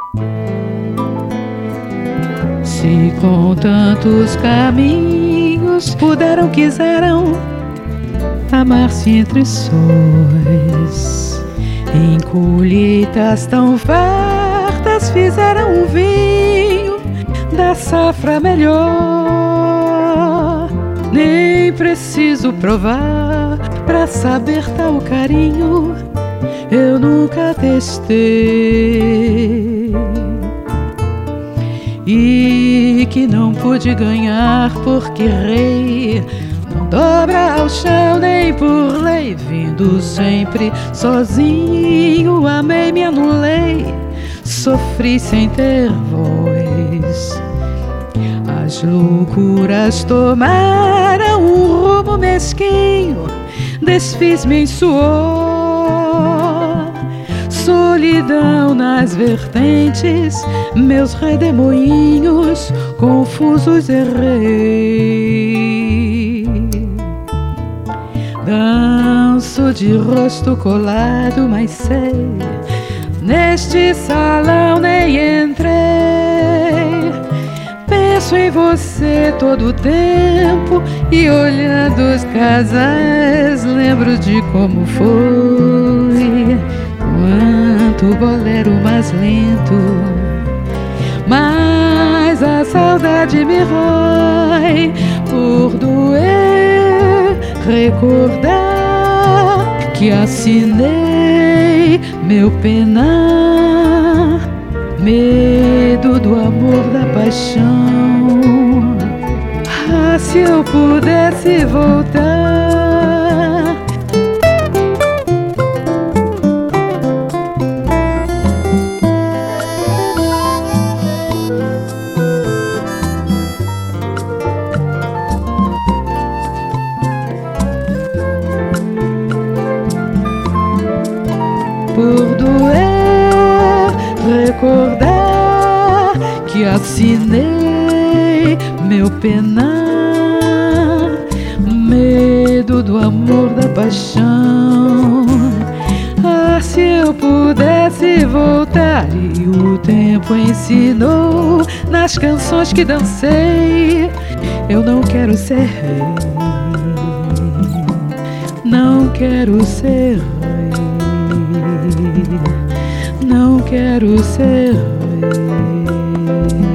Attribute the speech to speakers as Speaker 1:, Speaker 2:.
Speaker 1: Se com tantos caminhos puderam, quiseram amar-se entre sóis, em colheitas tão fartas fizeram um vinho da safra melhor. Nem preciso provar pra saber tal carinho, eu nunca testei. E que não pude ganhar porque rei não dobra ao chão nem por lei. Vindo sempre sozinho, amei, me anulei, sofri sem ter voz. As loucuras tomaram um rumo mesquinho, desfiz-me em suor. Solidão nas vertentes, meus redemoinhos confusos errei. Danço de rosto colado, mas sei, neste salão nem entrei. Penso em você todo o tempo e olhando os casais lembro de como foi. Quanto bolero mais lento, mas a saudade me rói. Por doer, recordar que assinei meu penar, medo do amor, da paixão. Ah, se eu pudesse voltar. Por doer, recordar que assinei meu penar, medo do amor, da paixão. Ah, se eu pudesse voltar, e o tempo ensinou nas canções que dancei. Eu não quero ser rei, não quero ser rei, não quero ser rei.